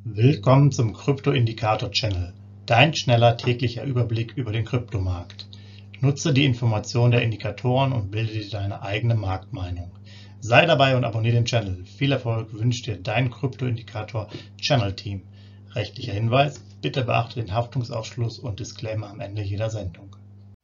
Willkommen zum Krypto-Indikator-Channel, dein schneller täglicher Überblick über den Kryptomarkt. Nutze die Informationen der Indikatoren und bilde dir deine eigene Marktmeinung. Sei dabei und abonniere den Channel. Viel Erfolg wünscht dir dein Krypto-Indikator-Channel-Team. Rechtlicher Hinweis: Bitte beachte den Haftungsausschluss und Disclaimer am Ende jeder Sendung.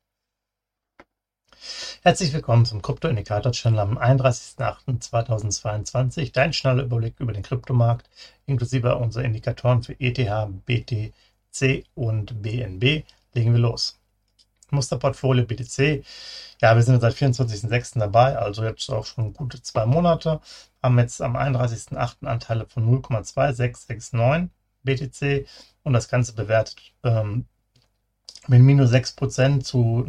Herzlich willkommen zum Krypto-Indikator-Channel am 31.08.2022. Dein schneller Überblick über den Kryptomarkt, inklusive unserer Indikatoren für ETH, BTC und BNB. Legen wir los. Musterportfolio BTC. Ja, wir sind seit 24.06. dabei, also jetzt auch schon gute 2 Monate. Haben jetzt am 31.08. Anteile von 0,2669 BTC und das Ganze bewertet mit minus 6% zu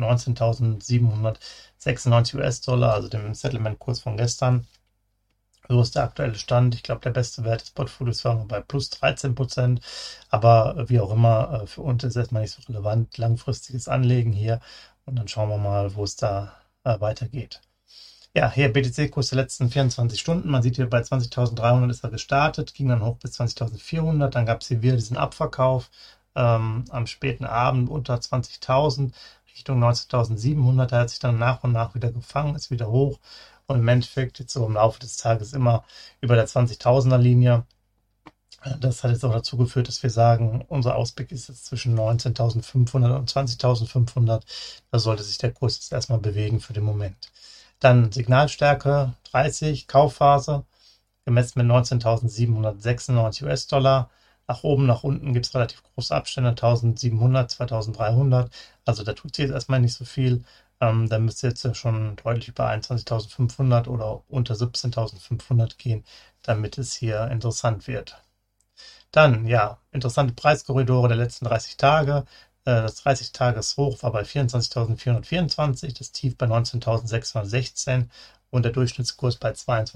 19.796 US-Dollar, also dem Settlement-Kurs von gestern. So ist der aktuelle Stand. Ich glaube, der beste Wert des Portfolios war bei plus 13%, aber wie auch immer, für uns ist erstmal nicht so relevant. Langfristiges Anlegen hier und dann schauen wir mal, wo es da weitergeht. Ja, hier BTC-Kurs der letzten 24 Stunden. Man sieht hier bei 20.300 ist er gestartet, ging dann hoch bis 20.400. Dann gab es hier wieder diesen Abverkauf am späten Abend unter 20.000 Richtung 19.700. Da hat sich dann nach und nach wieder gefangen, ist wieder hoch und im Endeffekt jetzt so im Laufe des Tages immer über der 20.000er Linie. Das hat jetzt auch dazu geführt, dass wir sagen, unser Ausblick ist jetzt zwischen 19.500 und 20.500. Da sollte sich der Kurs jetzt erstmal bewegen für den Moment. Dann Signalstärke 30, Kaufphase, gemessen mit 19.796 US-Dollar. Nach oben, nach unten gibt es relativ große Abstände, 1.700, 2.300. Also da tut sich jetzt erstmal nicht so viel. Da müsste jetzt ja schon deutlich über 21.500 oder unter 17.500 gehen, damit es hier interessant wird. Dann, ja, interessante Preiskorridore der letzten 30 Tage. Das 30-Tages-Hoch war bei 24.424, das Tief bei 19.616 und der Durchschnittskurs bei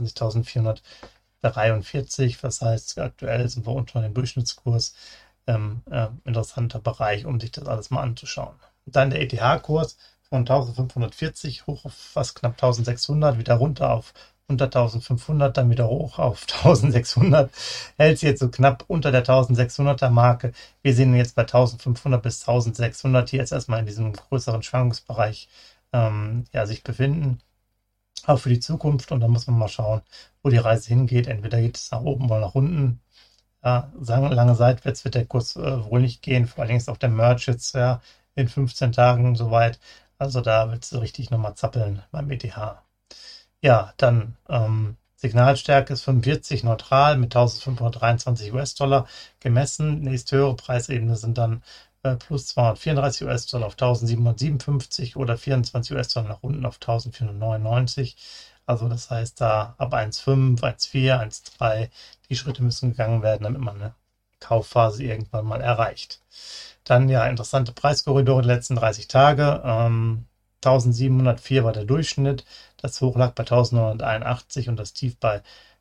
22.443. Das heißt, aktuell sind wir unter dem Durchschnittskurs. Interessanter Bereich, um sich das alles mal anzuschauen. Dann der ETH-Kurs von 1.540 hoch auf fast knapp 1.600, wieder runter auf unter 1.500, dann wieder hoch auf 1.600, hält sich jetzt so knapp unter der 1.600er Marke. Wir sehen ihn jetzt bei 1.500 bis 1.600 hier jetzt erstmal in diesem größeren Schwankungsbereich sich befinden. Auch für die Zukunft, und da muss man mal schauen, wo die Reise hingeht. Entweder geht es nach oben oder nach unten. Ja, lange seitwärts wird der Kurs wohl nicht gehen. Vor allen Dingen ist auch der Merge jetzt in 15 Tagen soweit. Also da wird es richtig nochmal zappeln beim ETH. Ja, dann Signalstärke ist 45, neutral mit 1.523 US-Dollar gemessen. Nächste höhere Preisebene sind dann plus 234 US-Dollar auf 1.757 oder 24 US-Dollar nach unten auf 1.499. Also das heißt, da ab 1.5, 1.4, 1.3, die Schritte müssen gegangen werden, damit man eine Kaufphase irgendwann mal erreicht. Dann ja, interessante Preiskorridore der letzten 30 Tage. 1.704 war der Durchschnitt, das Hoch lag bei 1.981 und das Tief bei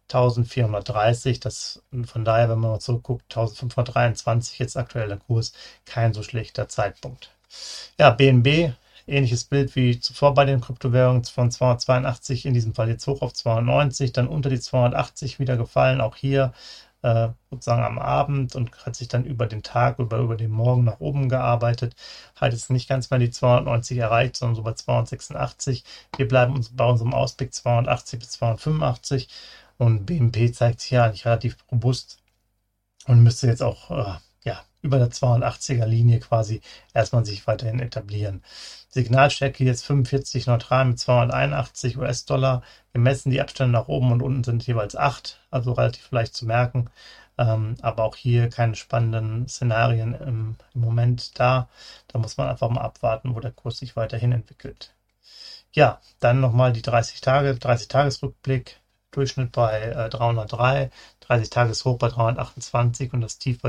1.430. Das, von daher, wenn man mal zurückguckt, 1.523 jetzt aktuell der Kurs, kein so schlechter Zeitpunkt. Ja, BNB, ähnliches Bild wie zuvor bei den Kryptowährungen, von 282 in diesem Fall jetzt hoch auf 290, dann unter die 280 wieder gefallen, auch hier sozusagen am Abend und hat sich dann über den Tag, über den Morgen nach oben gearbeitet. Hat jetzt nicht ganz mal die 290 erreicht, sondern so bei 286. Wir bleiben bei unserem Ausblick 280 bis 285 und BNP zeigt sich hier eigentlich relativ robust und müsste jetzt auch über der 280er Linie quasi erstmal sich weiterhin etablieren. Signalstärke jetzt 45 neutral mit 281 US-Dollar. Gemessen die Abstände nach oben und unten sind jeweils 8, also relativ leicht zu merken. Aber auch hier keine spannenden Szenarien im Moment da. Da muss man einfach mal abwarten, wo der Kurs sich weiterhin entwickelt. Ja, dann nochmal die 30-Tages-Rückblick. Durchschnitt bei 303, 30-Tages-Hoch bei 328 und das Tief bei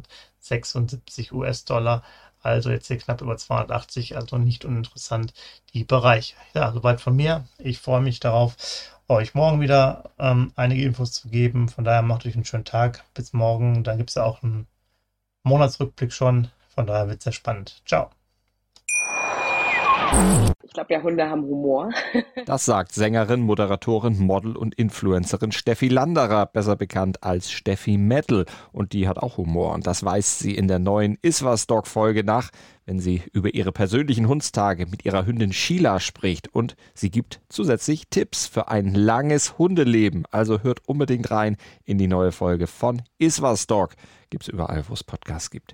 276 US-Dollar. Also jetzt hier knapp über 280, also nicht uninteressant die Bereiche. Ja, soweit von mir. Ich freue mich darauf, euch morgen wieder einige Infos zu geben. Von daher macht euch einen schönen Tag. Bis morgen. Dann gibt es ja auch einen Monatsrückblick schon. Von daher wird es sehr spannend. Ciao. Ich glaube ja, Hunde haben Humor. Das sagt Sängerin, Moderatorin, Model und Influencerin Steffi Landerer, besser bekannt als Steffi Metal. Und die hat auch Humor. Und das weist sie in der neuen Iswas Dog Folge nach, wenn sie über ihre persönlichen Hundstage mit ihrer Hündin Sheila spricht. Und sie gibt zusätzlich Tipps für ein langes Hundeleben. Also hört unbedingt rein in die neue Folge von Iswas Dog. Gibt's überall, wo es Podcasts gibt.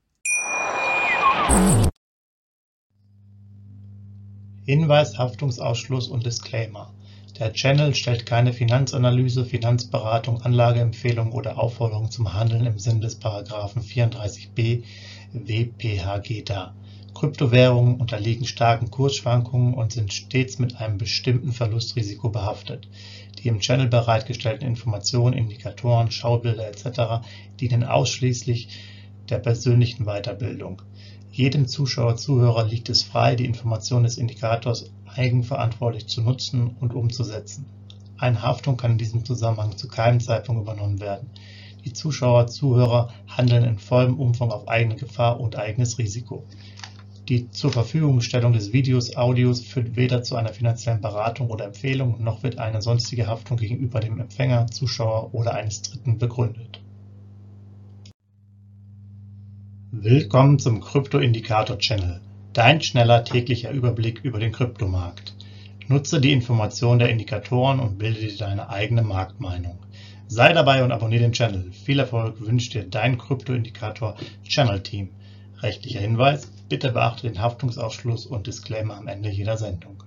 Hinweis, Haftungsausschluss und Disclaimer. Der Channel stellt keine Finanzanalyse, Finanzberatung, Anlageempfehlung oder Aufforderung zum Handeln im Sinne des Paragraphen 34b WPHG dar. Kryptowährungen unterliegen starken Kursschwankungen und sind stets mit einem bestimmten Verlustrisiko behaftet. Die im Channel bereitgestellten Informationen, Indikatoren, Schaubilder etc. dienen ausschließlich der persönlichen Weiterbildung. Jedem Zuschauer/Zuhörer liegt es frei, die Informationen des Indikators eigenverantwortlich zu nutzen und umzusetzen. Eine Haftung kann in diesem Zusammenhang zu keinem Zeitpunkt übernommen werden. Die Zuschauer/Zuhörer handeln in vollem Umfang auf eigene Gefahr und eigenes Risiko. Die Zurverfügungstellung des Videos, Audios führt weder zu einer finanziellen Beratung oder Empfehlung, noch wird eine sonstige Haftung gegenüber dem Empfänger, Zuschauer oder eines Dritten begründet. Willkommen zum Krypto-Indikator-Channel, dein schneller täglicher Überblick über den Kryptomarkt. Nutze die Informationen der Indikatoren und bilde dir deine eigene Marktmeinung. Sei dabei und abonniere den Channel. Viel Erfolg wünscht dir dein Krypto-Indikator-Channel-Team. Rechtlicher Hinweis: Bitte beachte den Haftungsausschluss und Disclaimer am Ende jeder Sendung.